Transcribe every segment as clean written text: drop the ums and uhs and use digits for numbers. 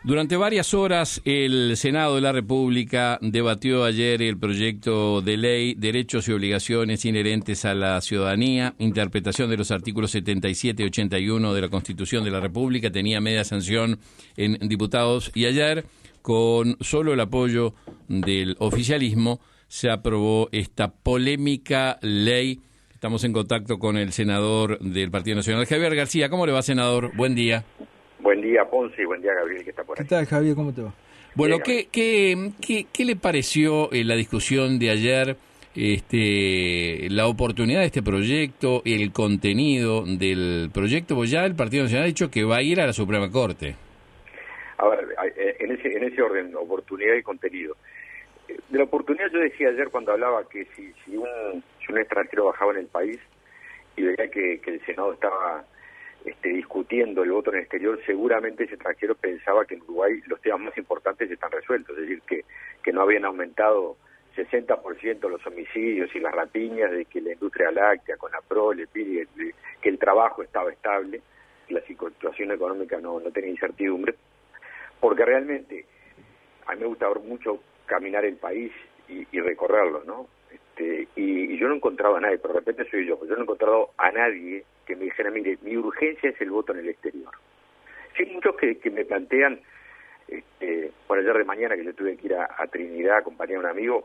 Durante varias horas, el Senado de la República debatió ayer el proyecto de ley Derechos y Obligaciones inherentes a la ciudadanía, interpretación de los artículos 77 y 81 de la Constitución de la República. Tenía media sanción en diputados y ayer, con solo el apoyo del oficialismo, se aprobó esta polémica ley. Estamos en contacto con el senador del Partido Nacional, Javier García. ¿Cómo le va, senador? Buen día. Buen día, Ponce, y buen día, Gabriel, que está por ahí. ¿Qué tal, Javier? ¿Cómo te va? Bueno, ¿qué le pareció la discusión de ayer, la oportunidad de este proyecto, el contenido del proyecto? Pues ya el Partido Nacional ha dicho que va a ir a la Suprema Corte. A ver, en ese orden, oportunidad y contenido. De la oportunidad yo decía ayer cuando hablaba que si un extranjero bajaba en el país y veía que el Senado estaba discutiendo el voto en el exterior, seguramente ese extranjero pensaba que en Uruguay los temas más importantes están resueltos, es decir, que no habían aumentado 60% los homicidios y las rapiñas, de que la industria láctea, con la PRO, que el trabajo estaba estable, que la situación económica no tenía incertidumbre, porque realmente a mí me gusta mucho caminar el país y recorrerlo, ¿no? Y yo no encontraba a nadie, pero de repente soy yo no he encontrado a nadie que me dijera, mire, mi urgencia es el voto en el exterior. Sí, hay muchos que me plantean, por ayer de mañana que yo tuve que ir a Trinidad a acompañar a un amigo,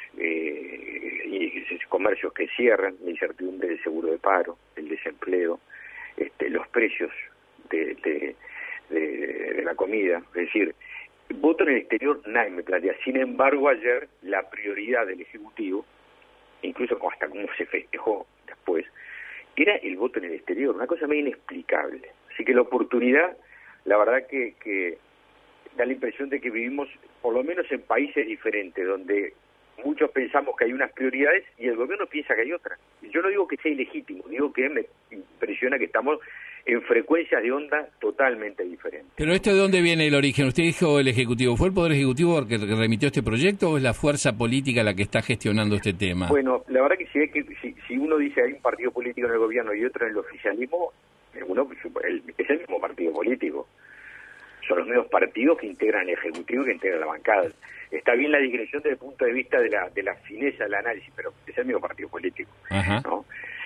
y comercios que cierran, la incertidumbre del seguro de paro, el desempleo, los precios de la comida, es decir, voto en el exterior nadie me plantea. Sin embargo, ayer la prioridad del Ejecutivo, incluso hasta cómo se festejó después, era el voto en el exterior, una cosa medio inexplicable. Así que la oportunidad, la verdad que da la impresión de que vivimos, por lo menos en países diferentes, donde muchos pensamos que hay unas prioridades y el gobierno piensa que hay otras. Yo no digo que sea ilegítimo, digo que me impresiona que estamos en frecuencias de onda totalmente diferentes. Pero ¿esto de dónde viene el origen? Usted dijo el Ejecutivo. ¿Fue el Poder Ejecutivo el que remitió este proyecto o es la fuerza política la que está gestionando este tema? Bueno, la verdad que si uno dice hay un partido político en el gobierno y otro en el oficialismo, uno es el mismo partido político. Son los mismos partidos que integran el Ejecutivo y que integran la bancada. Está bien la digresión desde el punto de vista de la fineza del análisis, pero es el mismo partido político. Ajá. ¿No?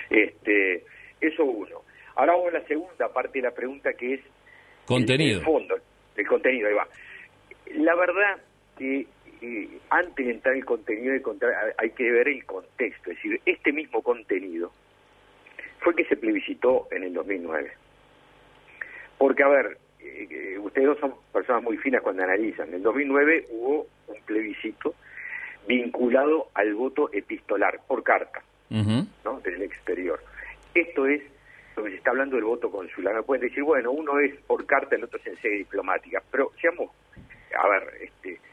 Eso uno. Ahora vamos a la segunda parte de la pregunta, que es contenido. El fondo, el contenido, ahí va. La verdad que antes de entrar en el contenido hay que ver el contexto, es decir, este mismo contenido fue que se plebiscitó en el 2009. Porque, a ver, ustedes dos son personas muy finas cuando analizan. En el 2009 hubo un plebiscito vinculado al voto epistolar, por carta, ¿no? Del exterior. Esto es lo que se está hablando del voto consular. Me pueden decir, bueno, uno es por carta, el otro es en sede diplomática, pero seamos, a ver,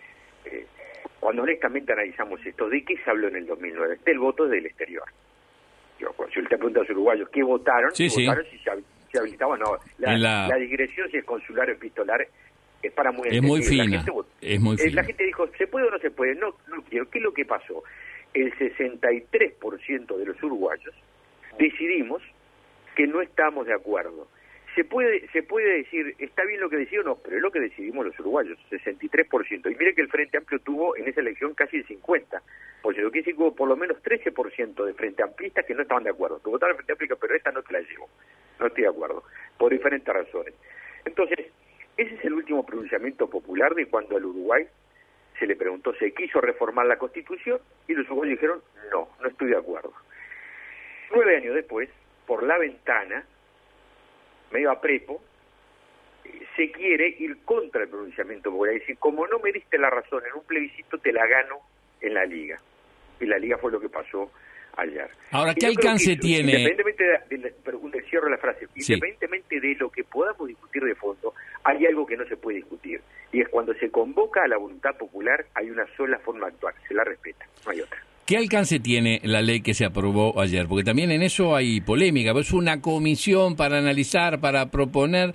cuando honestamente analizamos esto, ¿de qué se habló en el 2009? Del voto del exterior. Si usted pregunta a los uruguayos qué votaron, votaron si se habilitaba o no. La digresión, si es consular o epistolar, es para muy es muy fina, es muy fina. La gente dijo, ¿se puede o no se puede? No quiero. ¿Qué es lo que pasó? El 63% de los uruguayos decidimos que no estamos de acuerdo. Se puede decir, está bien lo que decidimos, no, pero es lo que decidimos los uruguayos, 63%. Y mire que el Frente Amplio tuvo en esa elección casi el 50%, porque lo que dice que hubo por lo menos 13% de Frente Amplistas que no estaban de acuerdo, que votaron Frente Amplio, pero esta no te la llevo, no estoy de acuerdo, por diferentes razones. Entonces, ese es el último pronunciamiento popular de cuando al Uruguay se le preguntó, ¿se quiso reformar la Constitución? Y los uruguayos dijeron, no estoy de acuerdo. 9 años después, por la ventana, medio a prepo, se quiere ir contra el pronunciamiento popular, es decir, como no me diste la razón en un plebiscito, te la gano en la Liga. Y la Liga fue lo que pasó ayer. Ahora, ¿qué alcance tiene? Independientemente cierro la frase, sí. Independientemente de lo que podamos discutir de fondo, hay algo que no se puede discutir, y es cuando se convoca a la voluntad popular, hay una sola forma de actuar, se la respeta, no hay otra. ¿Qué alcance tiene la ley que se aprobó ayer? Porque también en eso hay polémica. ¿Es una comisión para analizar, para proponer?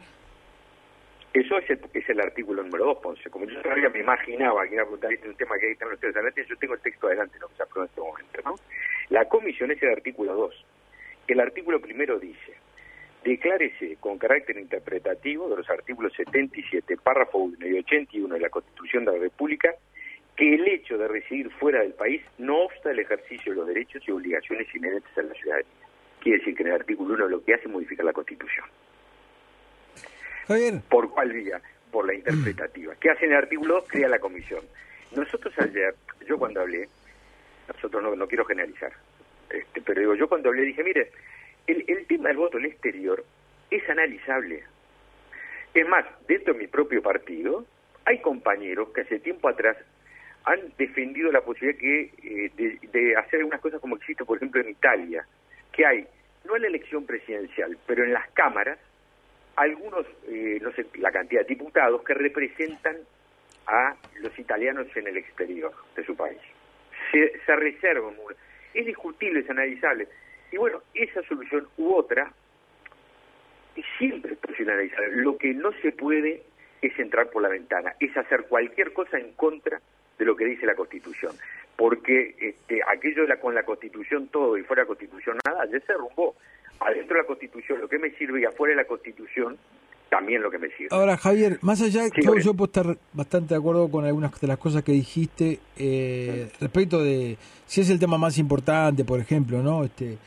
Eso es el artículo número 2, Ponce. Como yo todavía me imaginaba que iba a preguntar un tema que ahí están ustedes adelante, yo tengo el texto adelante, lo que se aprobó en este momento, ¿no? La comisión es el artículo 2. El artículo primero dice, declárese con carácter interpretativo de los artículos 77, párrafo 1 y 81 de la Constitución de la República, que el hecho de residir fuera del país no obsta el ejercicio de los derechos y obligaciones inherentes a la ciudadanía. Quiere decir que en el artículo 1 lo que hace es modificar la Constitución. Javier. ¿Por cuál vía? Por la interpretativa. ¿Qué hace en el artículo 2? Crea la comisión. Nosotros ayer, yo cuando hablé, nosotros no quiero generalizar, pero digo, yo cuando hablé dije, mire, el tema del voto en el exterior es analizable. Es más, dentro de mi propio partido, hay compañeros que hace tiempo atrás han defendido la posibilidad de hacer algunas cosas como existe, por ejemplo, en Italia, que hay, no en la elección presidencial, pero en las cámaras, algunos, no sé, la cantidad de diputados que representan a los italianos en el exterior de su país. Se reservan, es discutible, es analizable. Y bueno, esa solución u otra, siempre es posible analizar. Lo que no se puede es entrar por la ventana, es hacer cualquier cosa en contra de lo que dice la Constitución. Porque aquello con la Constitución todo y fuera de la Constitución nada, ya se derrumbó. Adentro de la Constitución lo que me sirve y afuera de la Constitución también lo que me sirve. Ahora, Javier, más allá, sí, yo puedo estar bastante de acuerdo con algunas de las cosas que dijiste respecto de si es el tema más importante, por ejemplo, ¿no?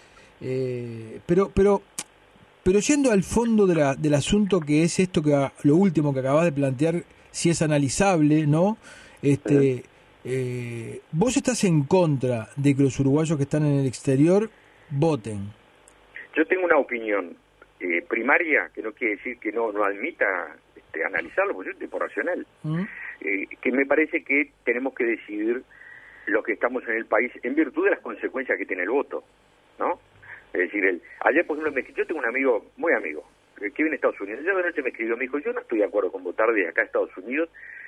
Pero yendo al fondo del asunto, que es esto, que lo último que acabas de plantear, si es analizable, ¿no? Vos estás en contra de que los uruguayos que están en el exterior voten. Yo tengo una opinión primaria, que no quiere decir que no admita analizarlo, porque yo estoy por racional, que me parece que tenemos que decidir lo que estamos en el país en virtud de las consecuencias que tiene el voto, ¿no? Es decir, ayer, por ejemplo, yo tengo un amigo, muy amigo, que vive en Estados Unidos. Ayer de noche me escribió, me dijo, yo no estoy de acuerdo con votar desde acá a Estados Unidos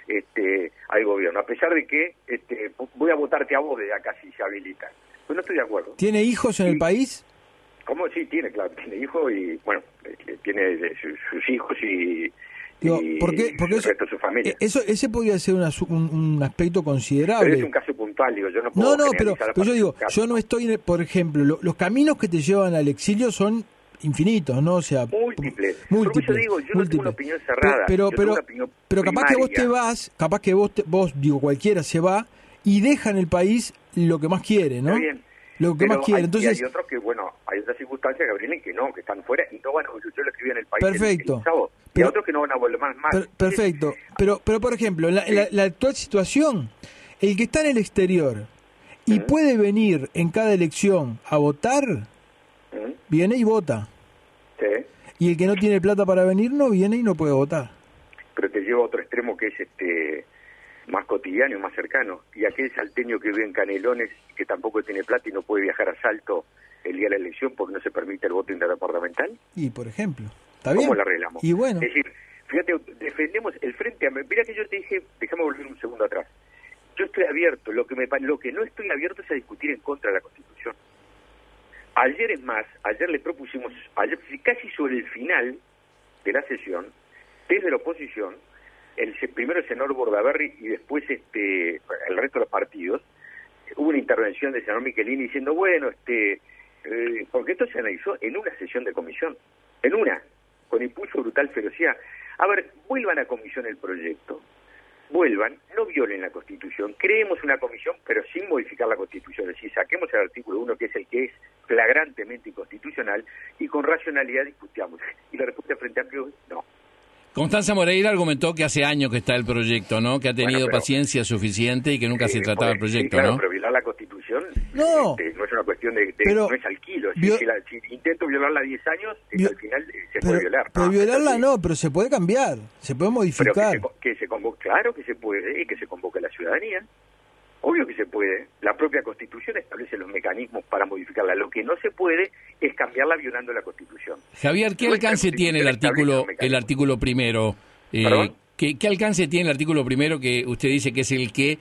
al gobierno, a pesar de que voy a votarte a vos desde acá si se habilita. Pues no estoy de acuerdo. ¿Tiene hijos en el país? ¿Cómo? Sí, tiene, claro, tiene hijos y, bueno, tiene sus hijos y porque el resto de su familia. Ese podría ser un aspecto considerable. Pero es un caso puntual, digo, yo no puedo pero yo digo, yo no estoy, por ejemplo, los caminos que te llevan al exilio son infinitos, ¿no? O sea, múltiples. Por eso digo, yo no tengo una opinión cerrada. Pero capaz que vos te vas, digo, cualquiera se va y deja en el país lo que más quiere, ¿no? Está bien. Lo que más quiere. Entonces, hay otros que, bueno, hay otras circunstancias, Gabriel, que no, que están fuera y no van a volver. Yo lo escribí en el país. Perfecto. Y hay otros que no van a volver más. Perfecto. Pero por ejemplo, en la actual situación, el que está en el exterior y puede venir en cada elección a votar, viene y vota. Sí. Y el que no tiene plata para venir no viene y no puede votar. Pero te lleva a otro extremo que es más cotidiano y más cercano. Y aquel salteño que vive en Canelones, que tampoco tiene plata y no puede viajar a Salto el día de la elección porque no se permite el voto interdepartamental. Y, por ejemplo, ¿está bien? ¿Cómo la arreglamos? Y bueno. Es decir, fíjate, defendemos el frente a... Mira que yo te dije, déjame volver un segundo atrás. Yo estoy abierto, lo que no estoy abierto es a discutir en contra de la Constitución. Ayer le propusimos, casi sobre el final de la sesión, desde la oposición, primero el senador Bordaberry y después el resto de los partidos, hubo una intervención del senador Michelini diciendo, bueno, porque esto se analizó en una sesión de comisión, con impulso brutal ferocidad. A ver, vuelvan a comisión el proyecto, no violen la Constitución, creemos una comisión, pero sin modificar la Constitución, es decir, saquemos el artículo 1, que es el que es flagrantemente inconstitucional, y con racionalidad discutamos. Y la respuesta del Frente Amplio, no. Constanza Moreira argumentó que hace años que está el proyecto, ¿no? Que ha tenido paciencia suficiente y que nunca se trataba el proyecto, claro, ¿no? Pero violar la Constitución no es una cuestión no es al kilo. Si intento violarla 10 años, al final se puede violar. Pero violarla no, pero se puede cambiar, se puede modificar. Pero claro que se puede, y que se convoque a la ciudadanía. Obvio que se puede. La propia Constitución establece los mecanismos para modificarla. Lo que no se puede es cambiarla violando la Constitución. Javier, ¿qué alcance tiene el artículo primero? ¿Qué alcance tiene el artículo primero que usted dice que es el que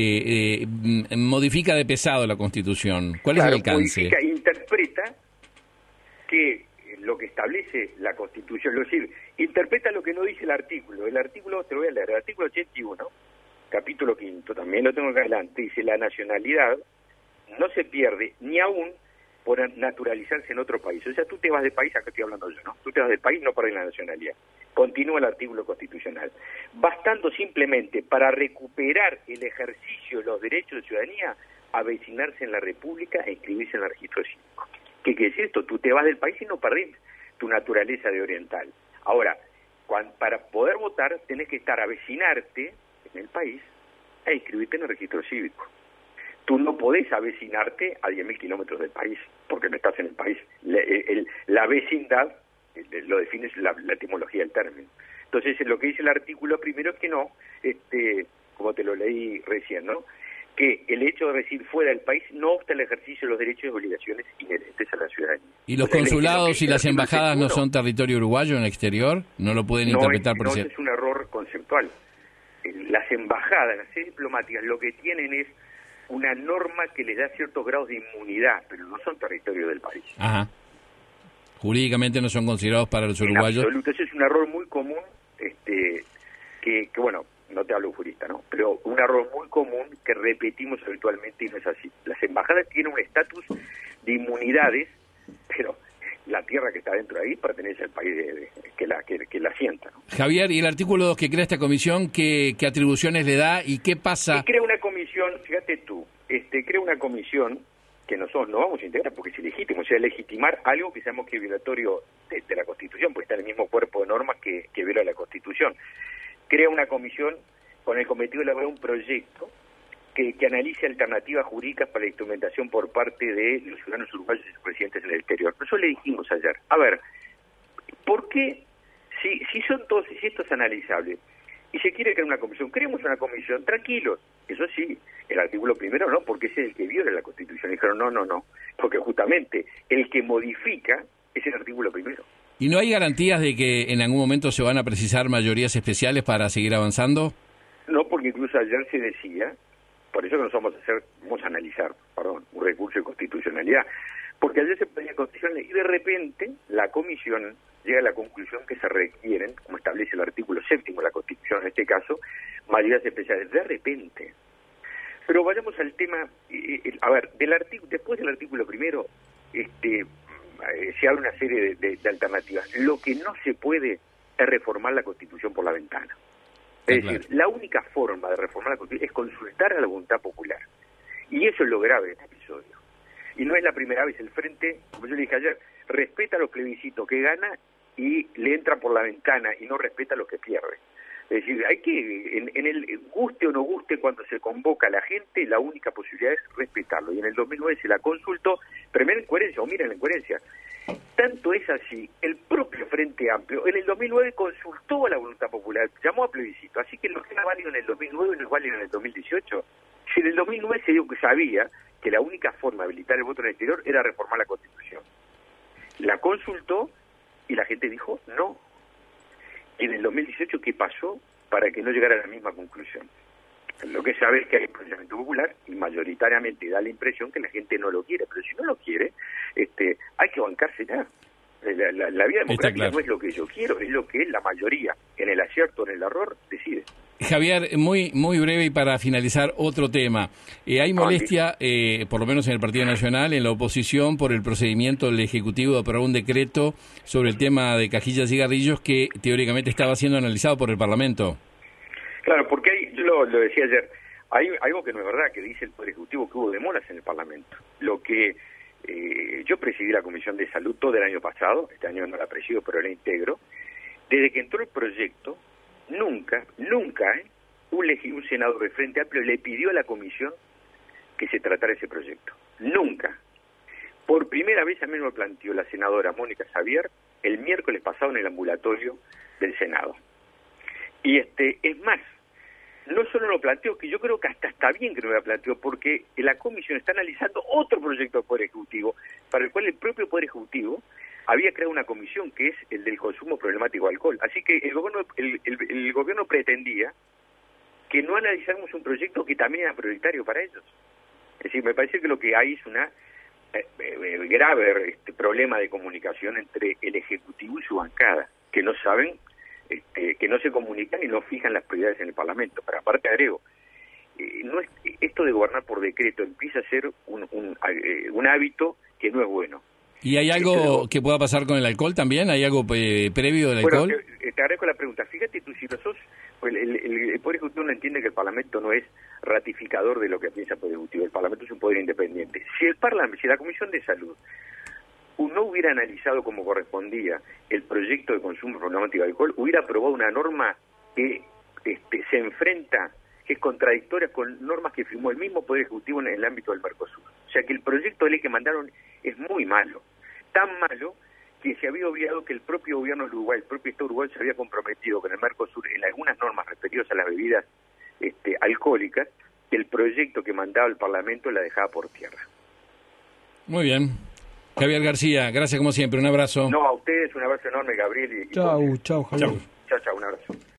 modifica de pesado la Constitución? ¿Cuál es el alcance? Interpreta que lo que establece la Constitución, es decir, interpreta lo que no dice el artículo. El artículo, te lo voy a leer, el artículo 81, capítulo 5, también lo tengo acá adelante, dice: la nacionalidad no se pierde ni aún por naturalizarse en otro país. O sea, tú te vas del país, acá estoy hablando yo, ¿no? Tú te vas del país, no perdés la nacionalidad. Continúa el artículo constitucional. Bastando simplemente para recuperar el ejercicio de los derechos de ciudadanía, avecinarse en la República e inscribirse en el registro cívico. ¿Qué quiere decir esto? Tú te vas del país y no perdés tu naturaleza de oriental. Ahora, para poder votar tenés que avecinarte en el país e inscribirte en el registro cívico. Tú no podés avecinarte a 10.000 kilómetros del país, porque no estás en el país. La vecindad lo define la etimología del término. Entonces, lo que dice el artículo primero es que no, como te lo leí recién, ¿no? Que el hecho de residir fuera del país no obsta el ejercicio de los derechos y obligaciones inherentes a la ciudadanía. ¿Y los consulados y las embajadas no son territorio uruguayo en el exterior? ¿No lo pueden interpretar por eso? No, es un error conceptual. Las embajadas, las sedes diplomáticas, lo que tienen es una norma que les da ciertos grados de inmunidad, pero no son territorio del país. Ajá. Jurídicamente no son considerados para los uruguayos. En absoluto, ese es un error muy común, que bueno, no te hablo jurista, ¿no? Pero un error muy común que repetimos habitualmente y no es así. Las embajadas tienen un estatus de inmunidades, pero la tierra que está dentro de ahí pertenece al país que la asienta, ¿no? Javier, ¿y el artículo 2 que crea esta comisión, qué atribuciones le da y qué pasa? Crea una comisión, fíjate tú, crea una comisión que nosotros no vamos a integrar porque es ilegítimo, o sea, legitimar algo que sabemos que es violatorio de la Constitución, porque está en el mismo cuerpo de normas que viola la Constitución. Crea una comisión con el cometido de elaborar un proyecto que analice alternativas jurídicas para la instrumentación por parte de los ciudadanos uruguayos y sus residentes en el exterior. Nosotros le dijimos ayer, a ver, ¿por qué, si esto es analizable, y se quiere crear una comisión, creemos una comisión, tranquilos, eso sí, el artículo primero no, porque ese es el que viola la Constitución. Dijeron, no, porque justamente el que modifica es el artículo primero. ¿Y no hay garantías de que en algún momento se van a precisar mayorías especiales para seguir avanzando? No, porque incluso ayer se decía, por eso que nos vamos a analizar, un recurso de constitucionalidad, porque ayer se ponía constitucional y de repente la comisión llega a la conclusión que se requieren, como establece el artículo 7º de la Constitución en este caso, mayorías especiales, de repente. Pero vayamos al tema, a ver, después del artículo primero, se abre una serie de alternativas. Lo que no se puede es reformar la Constitución por la ventana. Es decir, la única forma de reformar la Constitución es consultar a la voluntad popular. Y eso es lo grave de este episodio. Y no es la primera vez. El Frente, como yo le dije ayer, respeta los plebiscitos que gana y le entra por la ventana y no respeta los que pierde. Es decir, hay que, en el guste o no guste, cuando se convoca a la gente, la única posibilidad es respetarlo. Y en el 2009 se la consultó, pero miren la incoherencia, miren la incoherencia. Tanto es así, el propio Frente Amplio, en el 2009 consultó a la voluntad popular, llamó a plebiscito, así que lo que era válido en el 2009 no es válido en el 2018. Si en el 2009 se dijo que sabía que la única forma de habilitar el voto en el exterior era reformar la Constitución. La consultó y la gente dijo no. Y en el 2018, ¿qué pasó para que no llegara a la misma conclusión? Lo que sabe es que hay un pronunciamiento popular y mayoritariamente da la impresión que la gente no lo quiere, pero si no lo quiere, hay que bancarse ya. La vida democrática no es lo que yo quiero, es lo que la mayoría, en el acierto o en el error, decide. Javier, muy breve y para finalizar otro tema. Hay molestia, por lo menos en el Partido Nacional, en la oposición, por el procedimiento del Ejecutivo de aprobar un decreto sobre el tema de cajillas y cigarrillos que teóricamente estaba siendo analizado por el Parlamento. Claro, porque yo lo decía ayer, hay algo que no es verdad, que dice el Poder Ejecutivo que hubo demoras en el Parlamento. Lo que yo presidí la Comisión de Salud todo el año pasado, este año no la presido, pero la integro. Desde que entró el proyecto, nunca un senador del Frente Amplio le pidió a la comisión que se tratara ese proyecto. Nunca. Por primera vez a mí me lo planteó la senadora Mónica Xavier el miércoles pasado en el ambulatorio del Senado. Y es más, no solo lo planteó, que yo creo que hasta está bien que no lo planteó, porque la comisión está analizando otro proyecto del Poder Ejecutivo, para el cual el propio Poder Ejecutivo había creado una comisión que es el del consumo problemático de alcohol. Así que el gobierno pretendía que no analizáramos un proyecto que también era prioritario para ellos. Es decir, me parece que lo que hay es una grave problema de comunicación entre el Ejecutivo y su bancada, que no saben, que no se comunican y no fijan las prioridades en el Parlamento. Pero aparte agrego, esto de gobernar por decreto empieza a ser un hábito que no es bueno. ¿Y hay algo que pueda pasar con el alcohol también? ¿Hay algo previo del alcohol? Bueno, te agradezco la pregunta. Fíjate tú, si nosotros, pues el Poder Ejecutivo no entiende que el Parlamento no es ratificador de lo que piensa el Poder Ejecutivo. El Parlamento es un poder independiente. Si la Comisión de Salud no hubiera analizado como correspondía el proyecto de consumo problemático de alcohol, hubiera aprobado una norma que se enfrenta, que es contradictoria con normas que firmó el mismo Poder Ejecutivo en el ámbito del Mercosur. O sea que el proyecto de ley que mandaron es muy malo, tan malo que se había olvidado que el propio gobierno de Uruguay, el propio Estado de Uruguay se había comprometido con el Mercosur en algunas normas referidas a las bebidas alcohólicas, que el proyecto que mandaba el Parlamento la dejaba por tierra. Muy bien. Javier García, gracias como siempre, un abrazo. No, a ustedes un abrazo enorme, Gabriel. Chau, Javier. Chau, un abrazo.